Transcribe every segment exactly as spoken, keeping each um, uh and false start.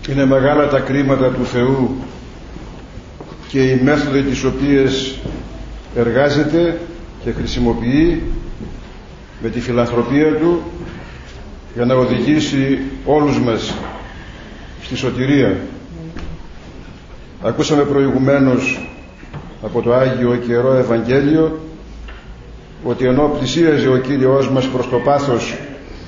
Είναι μεγάλα τα κρίματα του Θεού και οι μέθοδοι τις οποίες εργάζεται και χρησιμοποιεί με τη φιλανθρωπία του για να οδηγήσει όλους μας στη σωτηρία. Ακούσαμε προηγουμένως από το Άγιο και Ιερό Ευαγγέλιο ότι ενώ πλησίαζε ο Κύριος μας προς το πάθος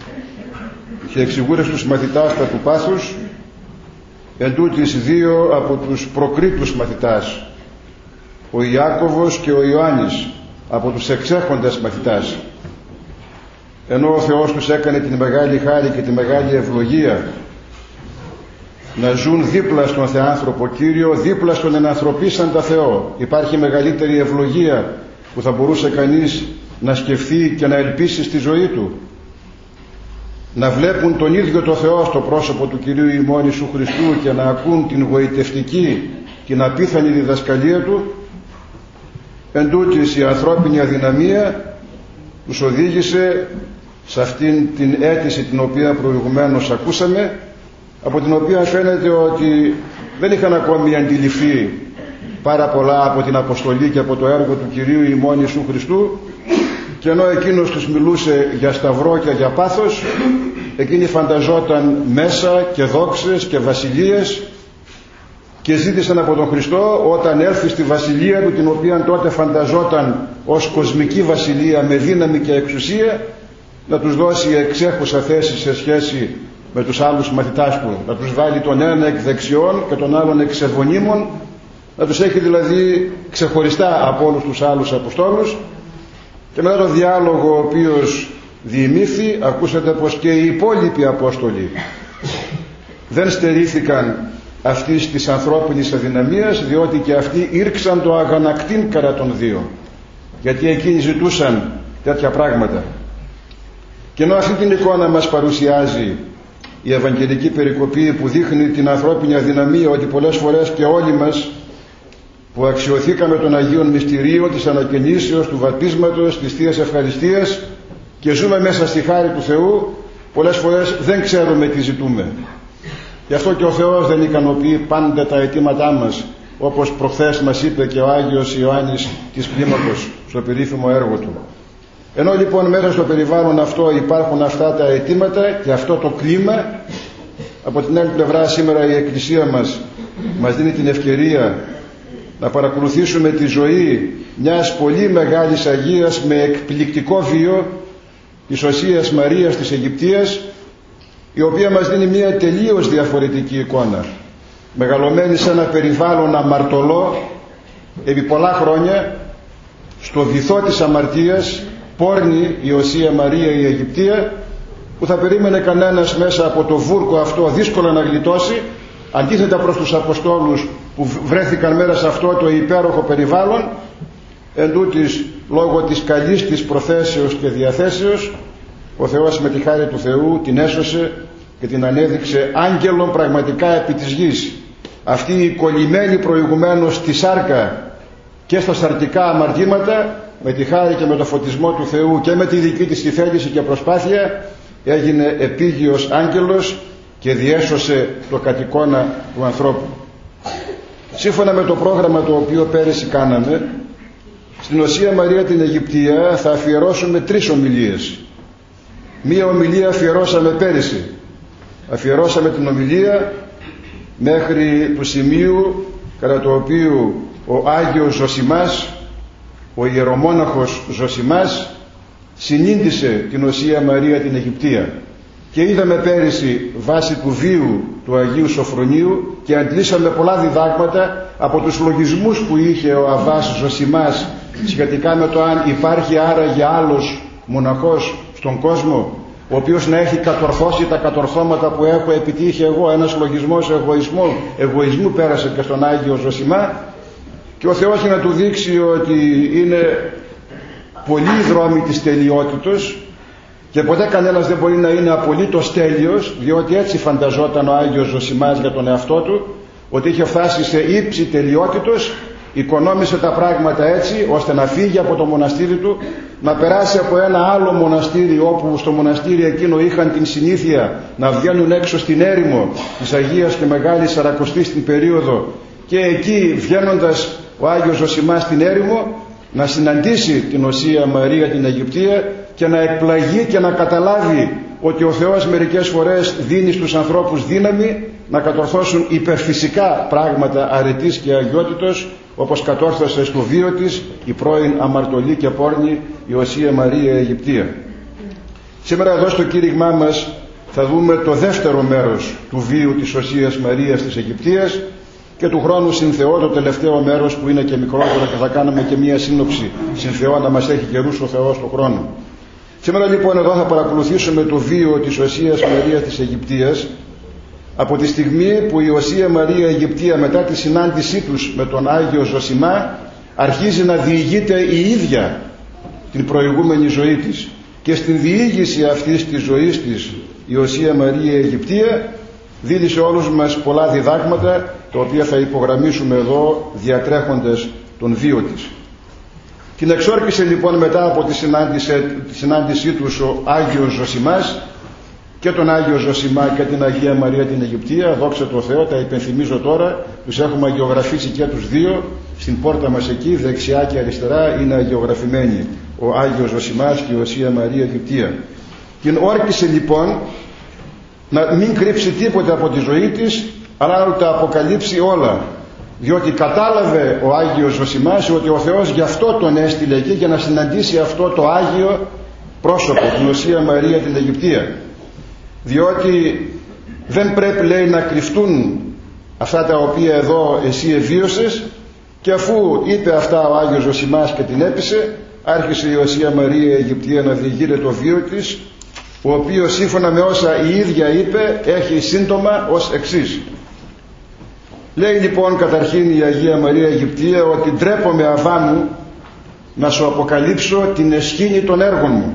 και εξηγούρε στους μαθητάς τα του πάθους, εν τούτοις δύο από τους προκρίτους μαθητάς, ο Ιάκωβος και ο Ιωάννης, από τους εξέχοντες μαθητάς, ενώ ο Θεός τους έκανε την μεγάλη χάρη και τη μεγάλη ευλογία να ζουν δίπλα στον Θεάνθρωπο Κύριο, δίπλα στον ενανθρωπίσαντα Θεό. Υπάρχει μεγαλύτερη ευλογία που θα μπορούσε κανείς να σκεφτεί και να ελπίσει στη ζωή του? Να βλέπουν τον ίδιο το Θεό στο πρόσωπο του Κυρίου ημών Ιησού Χριστού και να ακούν την γοητευτική, την απίθανη διδασκαλία του? Εν τούτοις η ανθρώπινη αδυναμία τους οδήγησε σε αυτήν την αίτηση την οποία προηγουμένως ακούσαμε, από την οποία φαίνεται ότι δεν είχαν ακόμη αντιληφθεί πάρα πολλά από την αποστολή και από το έργο του Κυρίου ημών Ιησού Χριστού, και ενώ εκείνος τους μιλούσε για σταυρό και για πάθος, εκείνοι φανταζόταν μέσα και δόξες και βασιλείες και ζήτησαν από τον Χριστό, όταν έρθει στη βασιλεία του, την οποία τότε φανταζόταν ως κοσμική βασιλεία με δύναμη και εξουσία, να τους δώσει εξέχουσα θέση σε σχέση με τους άλλους μαθητάς του, να τους βάλει τον ένα εκ δεξιών και τον άλλον εξ ευωνίμων, να τους έχει δηλαδή ξεχωριστά από όλους τους άλλους Αποστόλους. Και μετά το διάλογο ο οποίος διημήθη, ακούσατε πως και οι υπόλοιποι Απόστολοι δεν στερήθηκαν αυτής της ανθρώπινης αδυναμίας, διότι και αυτοί ήρξαν το αγανακτήν κατά των δύο, γιατί εκείνοι ζητούσαν τέτοια πράγματα. Και ενώ αυτή την εικόνα μας παρουσιάζει η Ευαγγελική περικοπή, που δείχνει την ανθρώπινη αδυναμία, ότι πολλές φορές και όλοι μας που αξιωθήκαμε των Αγίων Μυστηρίων, της Ανακαινήσεως, του βαπτίσματος, της Θείας Ευχαριστίας και ζούμε μέσα στη χάρη του Θεού, πολλές φορές δεν ξέρουμε τι ζητούμε. Γι' αυτό και ο Θεός δεν ικανοποιεί πάντα τα αιτήματά μας, όπως προχθές μας είπε και ο Άγιος Ιωάννης της Κλίμακος στο περίφημο έργο του. Ενώ λοιπόν μέσα στο περιβάλλον αυτό υπάρχουν αυτά τα αιτήματα και αυτό το κλίμα, από την άλλη πλευρά σήμερα η Εκκλησία μας μας δίνει την ευκαιρία να παρακολουθήσουμε τη ζωή μιας πολύ μεγάλης Αγίας με εκπληκτικό βίο της Οσίας Μαρίας της Αιγυπτίας, η οποία μας δίνει μια τελείως διαφορετική εικόνα, μεγαλωμένη σε ένα περιβάλλον αμαρτωλό επί πολλά χρόνια, στο βυθό της αμαρτίας, πόρνη η Οσία Μαρία η Αιγυπτία, που θα περίμενε κανένας μέσα από το βούρκο αυτό δύσκολα να γλιτώσει, αντίθετα προς τους Αποστόλους που βρέθηκαν μέσα σε αυτό το υπέροχο περιβάλλον. Εν τούτοις, λόγω της καλής της προθέσεως και διαθέσεως, ο Θεός με τη χάρη του Θεού την έσωσε και την ανέδειξε άγγελον πραγματικά επί της γης. Αυτή η κολλημένη προηγουμένως στη σάρκα και στα σαρκικά αμαρτήματα, με τη χάρη και με το φωτισμό του Θεού και με τη δική της τη θέληση και προσπάθεια, έγινε επίγειος άγγελος και διέσωσε το κατ' εικόνα του ανθρώπου. Σύμφωνα με το πρόγραμμα το οποίο πέρυσι κάναμε, στην Οσία Μαρία την Αιγυπτία θα αφιερώσουμε τρεις ομιλίες. Μία ομιλία αφιερώσαμε πέρυσι. Αφιερώσαμε την ομιλία μέχρι του σημείου κατά το οποίο ο Άγιος Ζωσιμάς, ο ιερομόναχος Ζωσιμάς, συνήντησε την Οσία Μαρία την Αιγυπτία. Και είδαμε πέρυσι βάσει του βίου του Αγίου Σοφρονίου και αντλήσαμε πολλά διδάγματα από τους λογισμούς που είχε ο Αββάς Ζωσιμάς σχετικά με το αν υπάρχει άραγε άλλος μοναχός στον κόσμο, ο οποίος να έχει κατορθώσει τα κατορθώματα που έχω επιτύχει εγώ. Ένας λογισμός εγωισμού, εγωισμού πέρασε και στον Άγιο Ζωσιμά, και ο Θεός για να του δείξει ότι είναι πολλοί δρόμοι της τελειότητος και ποτέ κανένας δεν μπορεί να είναι απολύτως τέλειος, διότι έτσι φανταζόταν ο Άγιος Ζωσιμάς για τον εαυτό του, ότι είχε φτάσει σε ύψη τελειότητος, οικονόμησε τα πράγματα έτσι ώστε να φύγει από το μοναστήρι του, να περάσει από ένα άλλο μοναστήρι, όπου στο μοναστήρι εκείνο είχαν την συνήθεια να βγαίνουν έξω στην έρημο της Αγίας και Μεγάλης Σαρακοστής την περίοδο, και εκεί βγαίνοντας ο Άγιος Ζωσιμάς στην έρημο να συναντήσει την Οσία Μαρία την Αιγυπτία και να εκπλαγεί και να καταλάβει ότι ο Θεός μερικές φορές δίνει στους ανθρώπους δύναμη να κατορθώσουν υπερφυσικά πράγματα αρετής και αγιότητος, όπως κατόρθωσε στο βίο της η πρώην αμαρτωλή και πόρνη η Οσία Μαρία Αιγυπτία. Σήμερα εδώ στο κήρυγμά μας θα δούμε το δεύτερο μέρος του βίου της Οσίας Μαρίας της Αιγυπτίας, και του χρόνου συν Θεό το τελευταίο μέρος που είναι και μικρότερο, και θα κάνουμε και μία σύνοψη συν Θεό, να μας έχει καιρούς ο Θεός του χρόνου. Σήμερα λοιπόν εδώ θα παρακολουθήσουμε το βίο της Οσίας Μαρίας της Αιγυπτίας από τη στιγμή που η Οσία Μαρία Αιγυπτία, μετά τη συνάντησή τους με τον Άγιο Ζωσιμά, αρχίζει να διηγείται η ίδια την προηγούμενη ζωή της, και στην διήγηση αυτής της ζωής της η Οσία Μαρία Αιγυπτία δίδει σε όλους μας πολλά διδάγματα, τα οποία θα υπογραμμίσουμε εδώ διατρέχοντας τον βίο της. Την εξόρκησε λοιπόν μετά από τη συνάντηση, τη συνάντησή τους ο Άγιος Ζωσιμάς, και τον Άγιο Ζωσιμά και την Αγία Μαρία την Αιγυπτία, δόξα τω Θεώ, τα υπενθυμίζω τώρα, τους έχουμε αγιογραφήσει και τους δύο, στην πόρτα μας εκεί, δεξιά και αριστερά είναι αγιογραφημένοι ο Άγιος Ζωσιμάς και η Οσία Μαρία Αιγυπτία. Την όρκησε λοιπόν να μην κρύψει τίποτε από τη ζωή της, αλλά να τα αποκαλύψει όλα, διότι κατάλαβε ο Άγιος Ζωσιμάς ότι ο Θεός γι' αυτό τον έστειλε εκεί, για να συναντήσει αυτό το Άγιο πρόσωπο, την Οσία Μαρία την Αιγυπτία, διότι δεν πρέπει, λέει, να κρυφτούν αυτά τα οποία εδώ εσύ εβίωσες. Και αφού είπε αυτά ο Άγιος Ζωσιμάς και την έπεισε, άρχισε η Οσία Μαρία Αιγυπτία να διηγείται το βίο της, ο οποίος σύμφωνα με όσα η ίδια είπε έχει σύντομα ως εξής. Λέει λοιπόν καταρχήν η Αγία Μαρία Αιγυπτία ότι ντρέπομαι αβά μου να σου αποκαλύψω την εσχήνη των έργων μου,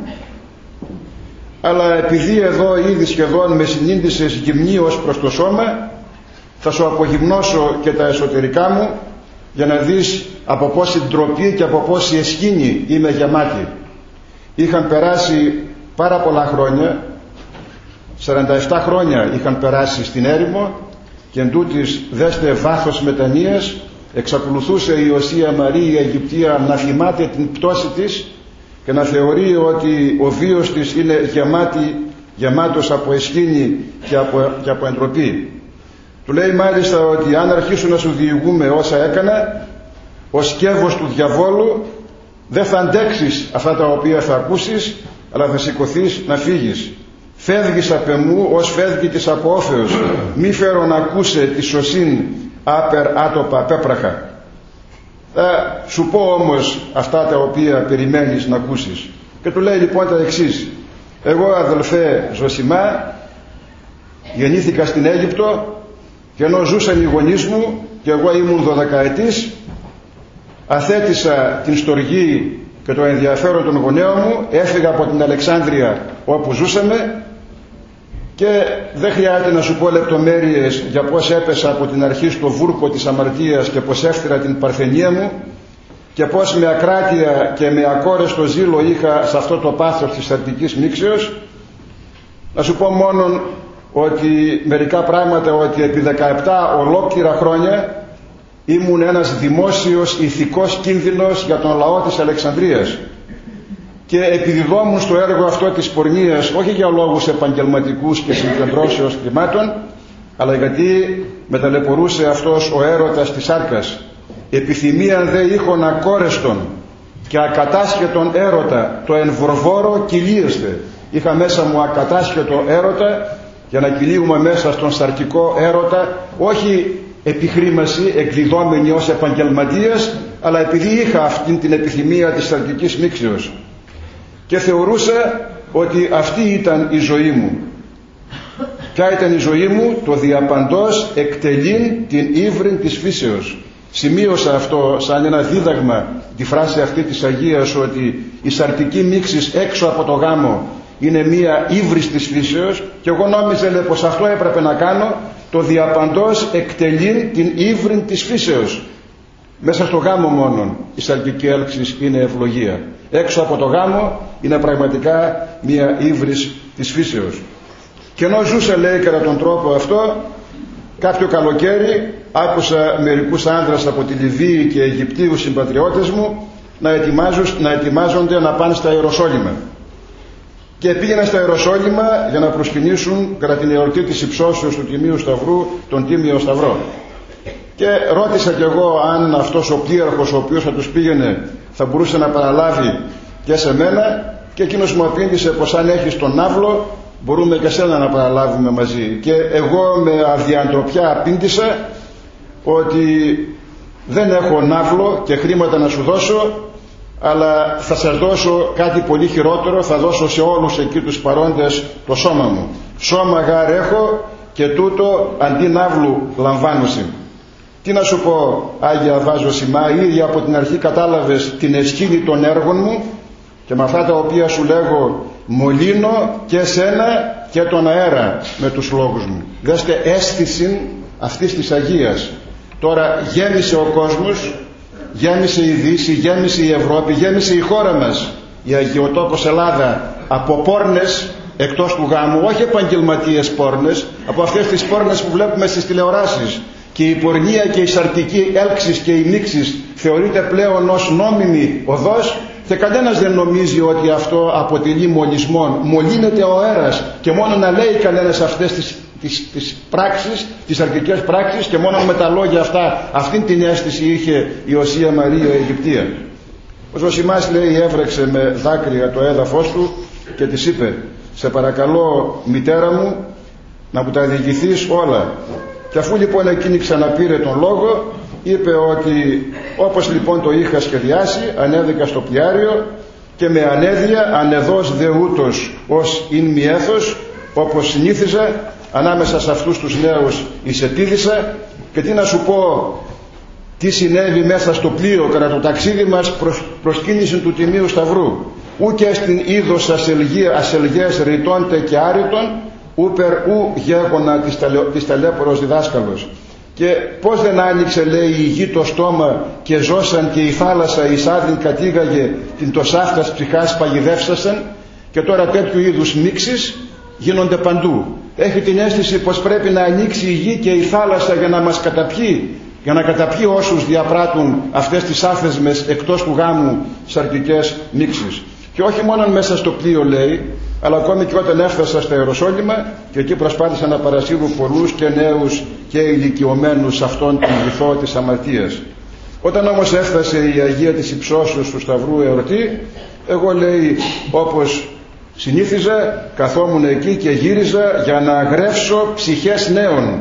αλλά επειδή εδώ ήδη σχεδόν με συνήντησες γυμνίως προς το σώμα, θα σου απογυμνώσω και τα εσωτερικά μου, για να δεις από πόση ντροπή και από πόση εσχήνη είμαι γεμάτη. Είχαν περάσει πάρα πολλά χρόνια, σαράντα επτά χρόνια είχαν περάσει στην έρημο, και εν τούτης δέστε βάθος μετανοίας, εξακολουθούσε η Οσία Μαρία Αιγυπτία να θυμάται την πτώση της και να θεωρεί ότι ο βίος της είναι γεμάτη, γεμάτος από εσχήνη και από, και από εντροπή. Του λέει μάλιστα ότι αν αρχίσουν να σου διηγούμε όσα έκανα, ο σκεύος του διαβόλου, δεν θα αντέξεις αυτά τα οποία θα ακούσεις, αλλά θα σηκωθείς να φύγεις. Φεύγεις απ' εμού ως φεύγει της απόφεως, μη φέρω να ακούσε τη σωσήν άπερ άτοπα πέπραχα. Θα σου πω όμως αυτά τα οποία περιμένεις να ακούσεις. Και του λέει λοιπόν τα εξής. Εγώ, αδελφέ Ζωσιμά, γεννήθηκα στην Αίγυπτο, και ενώ ζούσαν οι γονείς μου και εγώ ήμουν δωδεκαετής, αθέτησα την στοργή και το ενδιαφέρον των γονέων μου, έφυγα από την Αλεξάνδρεια όπου ζούσαμε, και δεν χρειάζεται να σου πω λεπτομέρειες για πώς έπεσα από την αρχή στο βούρκο της αμαρτίας και πώς έφτυρα την παρθενία μου, και πώς με ακράτεια και με ακόρεστο ζήλο είχα σε αυτό το πάθος της αρνητικής μίξεως. Να σου πω μόνον ότι μερικά πράγματα, ότι επί δεκαεπτά ολόκληρα χρόνια ήμουν ένας δημόσιος ηθικός κίνδυνος για τον λαό της Αλεξανδρίας, και επιδιδόμουν στο έργο αυτό της πορνείας, όχι για λόγους επαγγελματικούς και συγκεντρώσεως χρημάτων, αλλά γιατί με ταλαιπωρούσε αυτός ο έρωτας της σάρκας. Επιθυμίαν δε ήχον ακόρεστον και ακατάσχετον έρωτα, το ενβορβόρο κυλίεστε. Είχα μέσα μου ακατάσχετο έρωτα, για να κυλίγουμε μέσα στον σαρκικό έρωτα, όχι επιχρήμαση εκδιδόμενη ως επαγγελματίας, αλλά επειδή είχα αυτή την επιθυμία της σαρκικής μίξεως, και θεωρούσα ότι αυτή ήταν η ζωή μου. Ποια ήταν η ζωή μου? Το διαπαντός εκτελήν την ύβριν της φύσεως. Σημείωσα αυτό σαν ένα δίδαγμα, τη φράση αυτή της Αγίας, ότι η σαρκική μίξης έξω από το γάμο είναι μία ύβρις της φύσεως, και εγώ νόμιζα λέει, πως αυτό έπρεπε να κάνω, το διαπαντός εκτελήν την ύβριν της φύσεως. Μέσα στο γάμο μόνον η σαρκική έλξη είναι ευλογία. Έξω από το γάμο είναι πραγματικά μια ύβρις της φύσεως. Και ενώ ζούσα, λέει, κατά τον τρόπο αυτό, κάποιο καλοκαίρι άκουσα μερικούς άνδρας από τη Λιβύη και Αιγυπτίους συμπατριώτες μου να, να ετοιμάζονται να πάνε στα Ιεροσόλυμα. Και πήγαιναν στα Ιεροσόλυμα για να προσκυνήσουν κατά την εορτή της υψώσεως του Τιμίου Σταυρού τον Τίμιο Σταυρό. Και ρώτησα κι εγώ αν αυτός ο πλήρχος ο οποίος θα τους πήγαινε θα μπορούσε να παραλάβει και σε μένα, και εκείνος μου απήντησε πως αν έχεις τον ναύλο μπορούμε και σένα να παραλάβουμε μαζί. Και εγώ με αδιαντροπιά απήντησα ότι δεν έχω ναύλο και χρήματα να σου δώσω, αλλά θα σας δώσω κάτι πολύ χειρότερο, θα δώσω σε όλους εκεί τους παρόντες το σώμα μου. Σώμα γάρ έχω και τούτο αντί ναύλου λαμβάνουσι. Τι να σου πω, Άγια Βάζωσιμά, ήδη από την αρχή κατάλαβες την αισχήνη των έργων μου και με αυτά τα οποία σου λέγω μολύνω και σένα και τον αέρα με τους λόγους μου. Δέστε αίσθηση αυτής της Αγίας. Τώρα γέμισε ο κόσμος, γέμισε η Δύση, γέμισε η Ευρώπη, γέμισε η χώρα μας, η Αγιοτόπος Ελλάδα, από πόρνες εκτός του γάμου, όχι επαγγελματίες πόρνες, από αυτές τις πόρνες που βλέπουμε στις τηλεοράσεις. Και η πορνεία και η σαρκική έλξης και η μίξης θεωρείται πλέον ως νόμιμη οδός και κανένας δεν νομίζει ότι αυτό αποτελεί μολυσμό. Μολύνεται ο αέρας και μόνο να λέει κανένας αυτές τις, τις, τις πράξεις, τις σαρκικές πράξεις, και μόνο με τα λόγια αυτά αυτήν την αίσθηση είχε η Οσία Μαρία η Αιγυπτία. Ο Ζωσιμάς, λέει, έβρεξε με δάκρυα το έδαφος του και της είπε, σε παρακαλώ μητέρα μου να μου τα διηγηθείς όλα. Και αφού λοιπόν εκείνη ξαναπήρε τον λόγο, είπε ότι όπως λοιπόν το είχα σχεδιάσει, ανέβηκα στο πλοιάριο και με ανέδεια ανεδός δε ούτως ως ειν μη έθος, όπως συνήθιζα ανάμεσα σε αυτούς τους νέους εισετίδησα. Και τι να σου πω, τι συνέβη μέσα στο πλοίο κατά το ταξίδι μας προς προσκύνηση του Τιμίου Σταυρού. Ού και στην είδος ασελγές ρητώντε και άρρητον, ούπερ ου γέγονα της, ταλε, της ταλέπορος διδάσκαλος. Και πως δεν άνοιξε, λέει, η γη το στόμα και ζώσαν και η θάλασσα εις άδειν κατήγαγε την τοσάφτας ψυχάς παγιδεύσασαν. Και τώρα τέτοιου είδους μίξεις γίνονται παντού. Έχει την αίσθηση πως πρέπει να ανοίξει η γη και η θάλασσα για να μας καταπιεί, για να καταπιεί όσους διαπράττουν αυτές τις άφεσμες εκτός του γάμου σαρκικές μίξεις. Και όχι μόνο μέσα στο πλοίο, λέει, αλλά ακόμη και όταν έφτασα στα Ιεροσόλυμα, και εκεί προσπάθησα να παρασύρω πολλούς και νέους και ηλικιωμένους αυτόν τον βυθό της αμαρτίας. Όταν όμως έφτασε η Αγία της Υψώσεως του Σταυρού εορτή, εγώ, λέει, όπως συνήθιζα, καθόμουν εκεί και γύριζα για να αγρεύσω ψυχές νέων.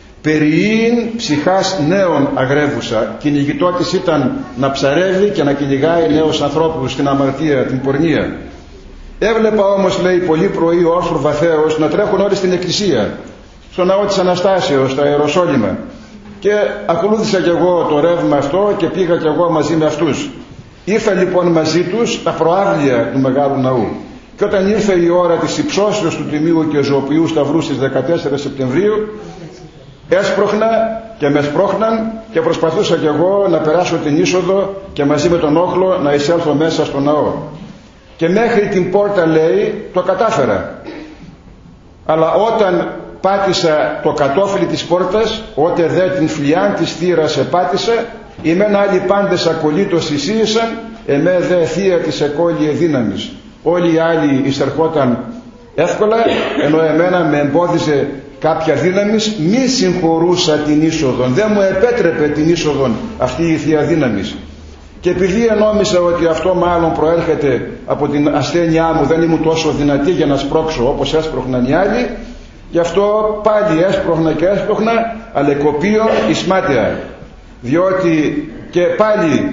Περιείν ψυχάς νέων αγρεύουσα. Κυνηγητό της ήταν να ψαρεύει και να κυνηγάει νέους ανθρώπους στην αμαρτία, την πορνεία. Έβλεπα όμως, λέει, πολύ πρωί όρθρου βαθέως να τρέχουν όλοι στην εκκλησία, στο ναό της Αναστάσεως, στα Ιεροσόλυμα. Και ακολούθησα κι εγώ το ρεύμα αυτό και πήγα κι εγώ μαζί με αυτούς. Ήρθα λοιπόν μαζί τους στα προάβλια του Μεγάλου Ναού. Και όταν ήρθε η ώρα της υψώσεως του Τιμίου και Ζωοποιού Σταυρού στις δεκατέσσερις Σεπτεμβρίου, έσπρωχνα και με σπρώχναν και προσπαθούσα κι εγώ να περάσω την είσοδο και μαζί με τον όχλο να εισέλθω μέσα στο ναό. Και μέχρι την πόρτα, λέει, το κατάφερα. Αλλά όταν πάτησα το κατόφλι της πόρτας, ότε δε την φλιάν της θύρας επάτησα, ημένα άλλοι πάντες ακολήτως εισήησαν, εμέ δε θεία της εκόλυε δύναμης. Όλοι οι άλλοι εισερχόταν εύκολα, ενώ εμένα με εμπόδιζε κάποια δύναμης, μη συγχωρούσα την είσοδον, δεν μου επέτρεπε την είσοδον αυτή η θεία δύναμης. Και επειδή ενόμισα ότι αυτό μάλλον προέρχεται από την ασθένειά μου, δεν ήμουν τόσο δυνατή για να σπρώξω όπως έσπρωχναν οι άλλοι, γι' αυτό πάλι έσπρωχνα και έσπρωχνα, αλλά κοπείο εις μάταια. Διότι και πάλι,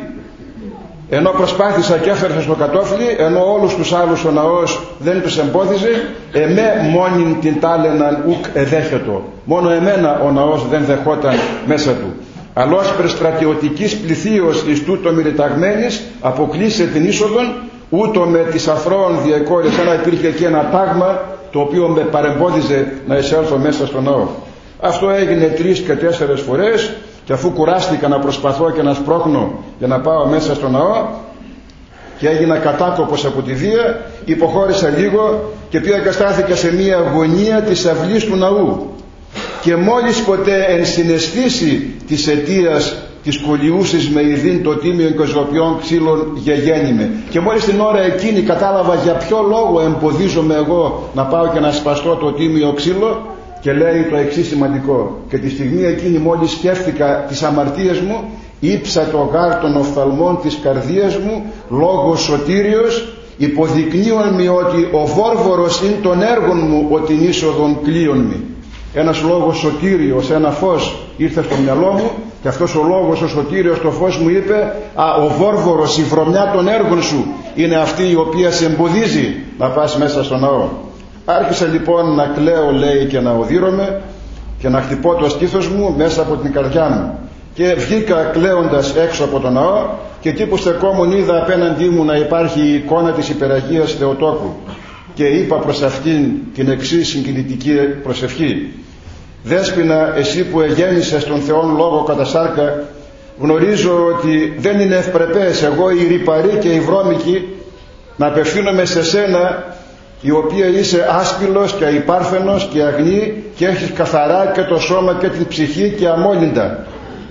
ενώ προσπάθησα και έφερσα στο κατόφλι, ενώ όλους τους άλλους ο ναός δεν τους εμπόδιζε, εμέ μόνην την τάλαιναν ουκ εδέχετο. Μόνο εμένα ο ναός δεν δεχόταν μέσα του. Αλλώς περιστρατιωτικής πληθείως εις τούτο μυριταγμένης αποκλείσε την είσοδον, ούτω με τις αθρώων διεκόρες, σαν να υπήρχε εκεί ένα τάγμα το οποίο με παρεμπόδιζε να εισέλθω μέσα στο ναό. Αυτό έγινε τρεις και τέσσερες φορές, και αφού κουράστηκα να προσπαθώ και να σπρώχνω για να πάω μέσα στο ναό και έγινα κατάκοπος από τη βία, υποχώρησα λίγο και πήγα και στάθηκα σε μια γωνία της αυλής του ναού, και μόλις ποτέ εν συναισθήσει της αιτίας της κολιούσης με ειδήν το τίμιον και ζωοποιών ξύλων γεγέννημε, και μόλις την ώρα εκείνη κατάλαβα για ποιο λόγο εμποδίζομαι εγώ να πάω και να σπαστώ το τίμιο ξύλο, και λέει το εξής σημαντικό: και τη στιγμή εκείνη μόλις σκέφτηκα τις αμαρτίες μου, ύψα το γάρ των οφθαλμών της καρδίας μου, λόγος σωτήριος, υποδεικνύον μη ότι ο βόρβορος είναι των έργων μου, ότι την είσοδον κλείον μη. Ένας λόγος σωτήριος, ένα φως ήρθε στο μυαλό μου, και αυτός ο λόγος ο σωτήριος, το φως μου είπε: α, ο βόρβορος, η βρωμιά των έργων σου είναι αυτή η οποία σε εμποδίζει να πας μέσα στο ναό. Άρχισα λοιπόν να κλαίω, λέει, και να οδύρωμαι και να χτυπώ το στήθος μου μέσα από την καρδιά μου, και βγήκα κλαίοντας έξω από το ναό, και εκεί που στεκόμουν είδα απέναντί μου να υπάρχει η εικόνα της υπεραγίας Θεοτόκου, και είπα προς αυτήν την εξής συγκινητική προσευχή: Δέσποινα, εσύ που εγέννησες τον Θεόν Λόγο κατά σάρκα, γνωρίζω ότι δεν είναι ευπρεπές εγώ η ρυπαρή και η βρώμικη να απευθύνομαι σε σένα, η οποία είσαι άσπυλος και αϊπάρθενος και αγνή και έχεις καθαρά και το σώμα και την ψυχή και αμόλυντα.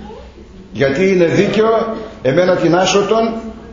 Γιατί είναι δίκαιο εμένα την άσωτον,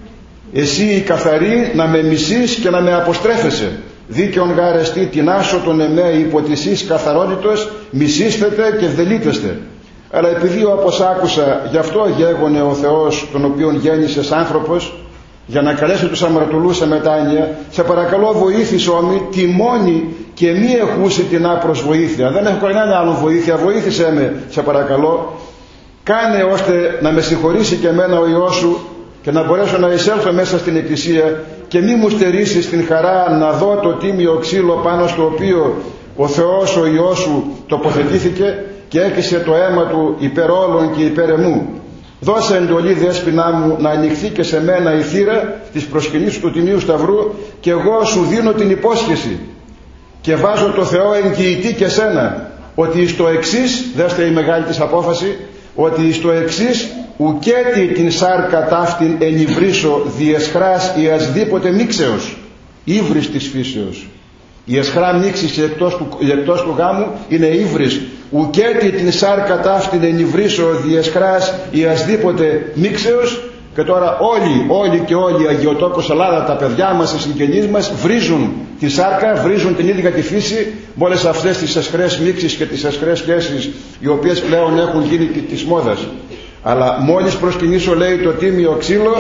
εσύ η καθαρή, να με μισείς και να με αποστρέφεσαι. Δίκαιον γάρεστη την άσωτον εμέ υπό της εις καθαρότητος, μισήσθετε και δελείτεστε. Αλλά επειδή όπως άκουσα, γι' αυτό γέγονε ο Θεός, τον οποίον γέννησες άνθρωπος, για να καλέσει τους αμαρτωλούς σε μετάνοια, σε παρακαλώ βοήθησε όμοι τη μόνη και μη εχούσει την άπρος βοήθεια. Δεν έχω κανένα άλλο βοήθεια, βοήθησέ με σε παρακαλώ. Κάνε ώστε να με συγχωρήσει και εμένα ο Υιός σου, και να μπορέσω να εισέλθω μέσα στην εκκλησία, και μη μου στερήσεις την χαρά να δω το τίμιο ξύλο πάνω στο οποίο ο Θεός ο Υιός σου τοποθετήθηκε και έκυσε το αίμα του υπέρ όλων και υπέρ εμού. Δώσε εντολή, Δέσποινά μου, να ανοιχθεί και σε μένα η θύρα της προσκυνής του Τιμίου Σταυρού, και εγώ σου δίνω την υπόσχεση και βάζω το Θεό εγγυητή και σένα, ότι στο εξής, δέστε η μεγάλη της απόφαση, ότι στο εξής ουκέτη την σάρκα ταύτην ενυβρίσω διεσχράς ή ασδήποτε μίξεως, ύβρις της φύσεως. Η εσχρά μίξης εκτός του, εκτός του γάμου είναι ύβρις. Ουκέτη την σάρκα ταύτην ενυβρίσω διεσχράς ή ασδήποτε μίξεως. Και τώρα όλοι, όλοι και όλοι οι Αγιοτόπος Ελλάδα, τα παιδιά μας, οι συγγενείς μας, βρίζουν τη σάρκα, βρίζουν την ίδια τη φύση με όλες αυτές τις εσχρές μίξεις και τις εσχρές σχέσεις, οι οποίες πλέον έχουν γίνει της μόδας. Αλλά μόλις προσκυνήσω, λέει, το τίμιο ξύλο,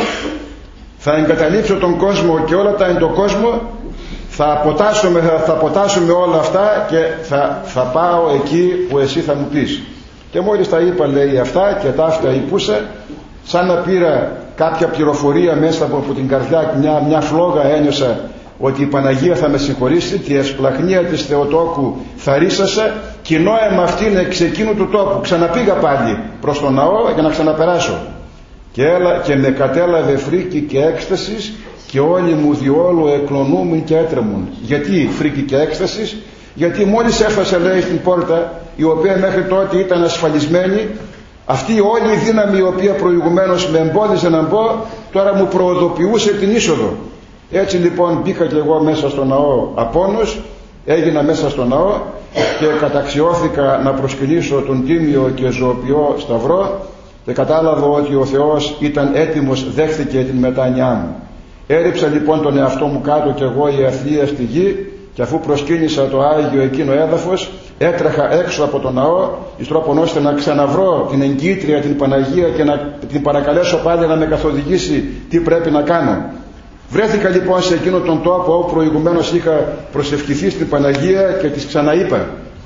θα εγκαταλείψω τον κόσμο και όλα τα εν το κόσμο, θα αποτάσουμε, θα αποτάσουμε όλα αυτά και θα, θα πάω εκεί που εσύ θα μου πεις. Και μόλις τα είπα, λέει, αυτά και τα αυτά υπούσα, σαν να πήρα κάποια πληροφορία μέσα από, από την καρδιά, μια, μια φλόγα ένιωσα ότι η Παναγία θα με συγχωρήσει, τη εσπλαχνία της Θεοτόκου θα ρίσασα, κοινώ με αυτήν εξ εκείνου του τόπου. Ξαναπήγα πάλι προς τον ναό για να ξαναπεράσω. Και, έλα, και με κατέλαβε φρίκη και έκστασης, και όλοι μου διόλου εκλονούμουν και έτρεμουν. Γιατί φρίκη και έκστασης? Γιατί μόλις έφτασα, λέει, στην πόρτα, η οποία μέχρι τότε ήταν ασφαλισμένη, αυτή όλη η δύναμη η οποία προηγουμένως με εμπόδιζε να μπω, τώρα μου προοδοποιούσε την είσοδο. Έτσι λοιπόν μπήκα και εγώ μέσα στο ναό απόνος, έγινα μέσα στο ναό και καταξιώθηκα να προσκυνήσω τον τίμιο και ζωοποιό Σταυρό, και κατάλαβα ότι ο Θεός ήταν έτοιμος, δέχθηκε την μετάνοιά μου. Έριψα λοιπόν τον εαυτό μου κάτω κι εγώ η αθλία στη γη, και αφού προσκύνησα το Άγιο εκείνο έδαφος, έτρεχα έξω από τον ναό, εις τρόπον ώστε να ξαναβρω την εγκύτρια, την Παναγία, και να την παρακαλέσω πάλι να με καθοδηγήσει τι πρέπει να κάνω. Βρέθηκα λοιπόν σε εκείνο τον τόπο όπου προηγουμένως είχα προσευχηθεί στην Παναγία, και της ξαναείπα: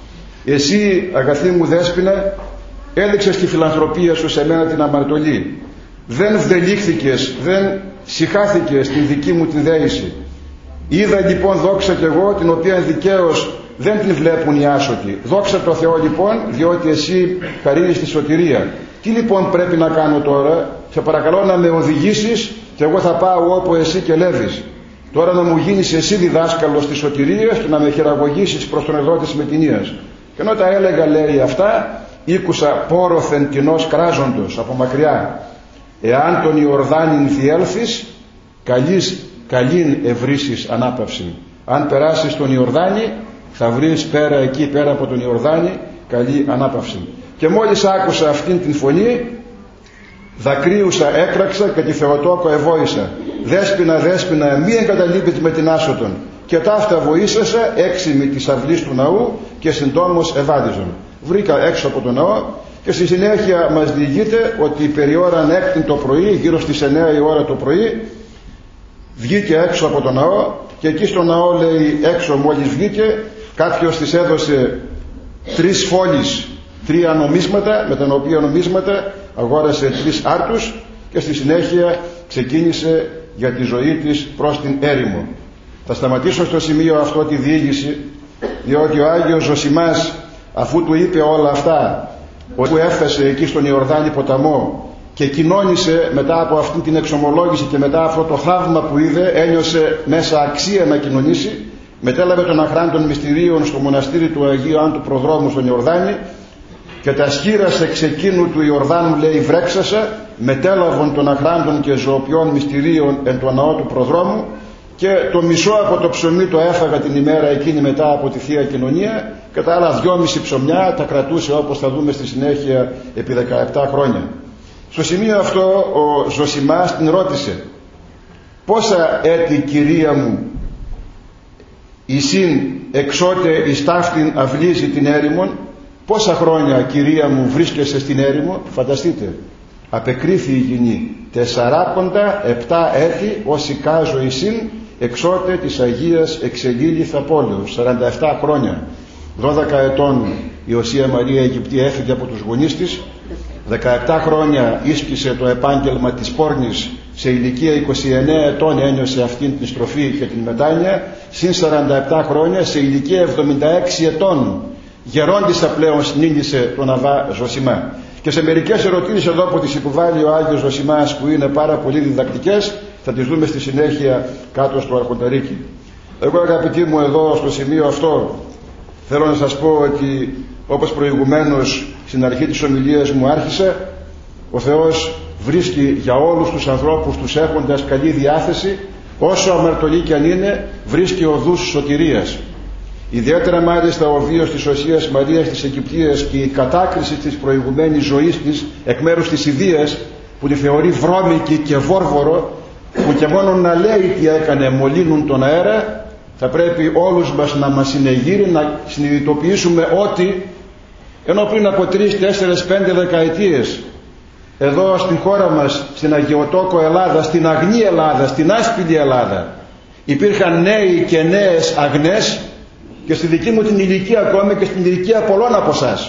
εσύ, αγαθή μου Δέσποινα, έδειξες τη φιλανθρωπία σου σε μένα την αμαρτωλή. Δεν βδελήχθηκες, δεν συχάθηκες την δική μου την δέηση. Είδα λοιπόν, δόξα κι εγώ, την οποία δικαίως δεν την βλέπουν οι άσωτοι. Δόξα τω Θεώ λοιπόν, διότι εσύ χαρίζεις τη σωτηρία. Τι λοιπόν πρέπει να κάνω τώρα? Σε παρακαλώ να με οδηγήσεις, και εγώ θα πάω όπου εσύ και λέβεις. Τώρα να μου γίνεις εσύ διδάσκαλος της σωτηρίας και να με χειραγωγήσεις προς τον εδώ της μετηνίας. Και ενώ τα έλεγα, λέει, αυτά, ήκουσα πόροθεν κοινός κράζοντος από μακριά, εάν τον Ιορδάνην διέλθεις, καλής, καλήν ευρύσεις ανάπαυση. Αν περάσεις τον Ιορδάνη, θα βρεις πέρα εκεί, πέρα από τον Ιορδάνη, καλή ανάπαυση. Και μόλις άκουσα αυτήν την φωνή, δακρύουσα, έκραξα και τη Θεοτόκο εβόησα. Δέσποινα, δέσποινα, μη εγκαταλείπεις με την άσωτον. Και ταύτα βοήσασα, έξιμη της αυλής του ναού και συντόμως ευάδιζον. Βρήκα έξω από τον ναό και στη συνέχεια μας διηγείται ότι περί ώραν έκτη το πρωί, γύρω στις εννέα η ώρα το πρωί, βγήκε έξω από τον ναό και εκεί στο ναό, λέει, έξω μόλις βγήκε, κάποιος της έδωσε τρεις φόλεις, τρία νομίσματα, με τα οποία νομίσματα αγόρασε τρεις άρτους και στη συνέχεια ξεκίνησε για τη ζωή της προς την έρημο. Θα σταματήσω στο σημείο αυτό τη διήγηση, διότι ο Άγιος Ζωσιμάς, αφού του είπε όλα αυτά, που έφτασε εκεί στον Ιορδάνη ποταμό και κοινώνησε μετά από αυτή την εξομολόγηση και μετά αυτό το θαύμα που είδε, ένιωσε μέσα αξία να κοινωνήσει, μετέλαβε τον αχράν των μυστηρίων στο μοναστήρι του Αγίου Άντου Προδρόμου στον Ιορδάνη και τα σχήρας εξ εκείνου του Ιορδάνου, λέει, βρέξασα, μετέλαβον των αχράντων και ζωοποιών μυστηρίων εν το ναό του Προδρόμου και το μισό από το ψωμί το έφαγα την ημέρα εκείνη μετά από τη Θεία Κοινωνία και τα άλλα δυόμιση ψωμιά τα κρατούσε, όπως θα δούμε στη συνέχεια, επί δεκαεπτά χρόνια. Στο σημείο αυτό ο Ζωσιμάς την ρώτησε, πόσα έτη, κυρία μου, εισήν εξώτε εις ταύτην αυλίζει την έρημον, πόσα χρόνια, κυρία μου, βρίσκεσαι στην έρημο? Φανταστείτε, απεκρίθη η γυνή, τεσσαράκοντα επτά έτη ως εικάζω εισήν εξώτε της Αγίας Εξελίληθα πόλεως, σαράντα επτά χρόνια. δώδεκα ετών η Οσία Μαρία Αιγυπτή έφυγε από τους γονείς της, δεκαεπτά χρόνια ίσκησε το επάγγελμα της πόρνης, σε ηλικία είκοσι εννέα ετών ένιωσε αυτήν την στροφή και την μετάνοια, συν σαράντα επτά χρόνια σε ηλικία εβδομήντα έξι ετών γερόντισσα πλέον συνήλυσε τον Αβά Ζωσιμά. Και σε μερικές ερωτήσεις εδώ που τις υποβάλλει ο Άγιος Ζωσιμάς, που είναι πάρα πολύ διδακτικές, θα τις δούμε στη συνέχεια κάτω στο αρχονταρίκι. Εγώ, αγαπητοί μου, εδώ στο σημείο αυτό θέλω να σας πω ότι, όπως προηγουμένως στην αρχή της ομιλίας μου άρχισα, ο Θεός βρίσκει για όλους τους ανθρώπους τους έχοντας καλή διάθεση, όσο αμαρτωλοί κι αν είναι, βρίσκει οδούς σωτηρίας. Ιδιαίτερα μάλιστα ο βίος της Οσίας Μαρίας της Αιγυπτίας και η κατάκριση της προηγουμένης ζωής της εκ μέρους της Ιδίας, που τη θεωρεί βρώμικη και βόρβορο, που και μόνο να λέει τι έκανε μολύνουν τον αέρα, θα πρέπει όλους μας να μας συνεγείρει, να συνειδητοποιήσουμε ότι ενώ πριν από τρεις, τέσσερις, πέντε δεκαετίες εδώ στην χώρα μας, στην Αγιοτόκο Ελλάδα, στην αγνή Ελλάδα, στην άσπηλη Ελλάδα, υπήρχαν νέοι και νέες αγνές, και στη δική μου την ηλικία ακόμη και στην ηλικία πολλών από εσάς,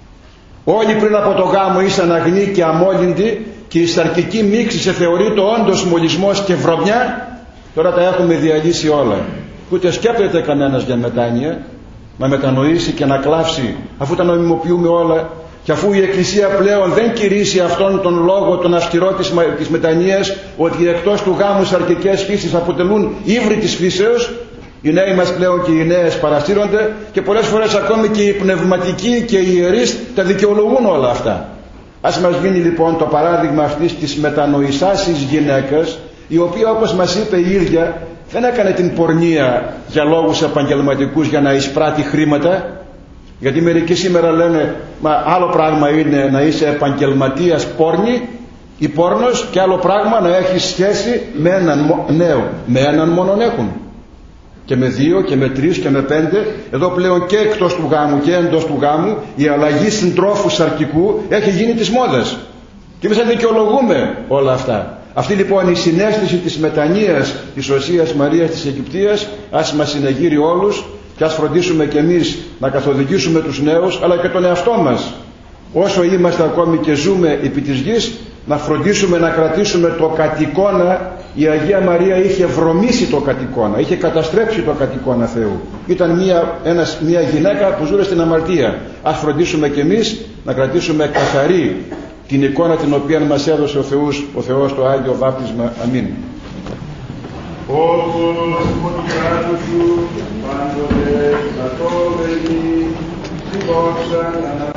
όλοι πριν από το γάμο ήσαν αγνοί και αμόλυντοι και η σαρκική μίξη σε θεωρείται όντως μολυσμός και βρωμιά. Τώρα τα έχουμε διαλύσει όλα. Ούτε σκέπτεται κανένας για μετάνοια, να μετανοήσει και να κλάψει, αφού τα νομιμοποιούμε όλα, και αφού η Εκκλησία πλέον δεν κηρύσσει αυτόν τον λόγο τον αυστηρό της, της μετανοίας, ότι εκτός του γάμου σαρκικές φύσεις αποτελούν ύβρι της φύσεως, οι νέοι μας πλέον και οι νέες παρασύρονται και πολλές φορές ακόμη και οι πνευματικοί και οι ιερείς τα δικαιολογούν όλα αυτά. Ας μας γίνει λοιπόν το παράδειγμα αυτής της μετανοησάσης γυναίκας, η οποία, όπως μας είπε η ίδια, δεν έκανε την πορνεία για λόγους επαγγελματικούς, για να εισπράττει χρήματα, γιατί μερικοί σήμερα λένε, μα άλλο πράγμα είναι να είσαι επαγγελματίας πόρνη ή πόρνος και άλλο πράγμα να έχεις σχέση με έναν νέο. Με έναν μόνον έχουν. Και με δύο και με τρεις και με πέντε. Εδώ πλέον και εκτός του γάμου και εντός του γάμου η αλλαγή συντρόφου σαρκικού έχει γίνει της μόδας. Και εμείς δικαιολογούμε όλα αυτά. Αυτή λοιπόν η συναίσθηση της μετανοίας της Οσίας Μαρίας της Αιγυπτίας ας μας συνεγείρει όλους και ας φροντίσουμε κι εμείς να καθοδηγήσουμε τους νέους, αλλά και τον εαυτό μας, όσο είμαστε ακόμη και ζούμε επί της γης, να φροντίσουμε να κρατήσουμε το κατ' Η Αγία Μαρία είχε βρωμίσει το κατ' εικόνα, είχε καταστρέψει το κατ' εικόνα Θεού. Ήταν μια, ένας, μια γυναίκα που ζούσε στην αμαρτία. Ας φροντίσουμε κι εμείς να κρατήσουμε καθαρή την εικόνα την οποία μας έδωσε ο Θεός, ο Θεός στο Άγιο Βάπτισμα. Αμήν. Όπως ο κράτος σου πάντοτε θα το βελεί,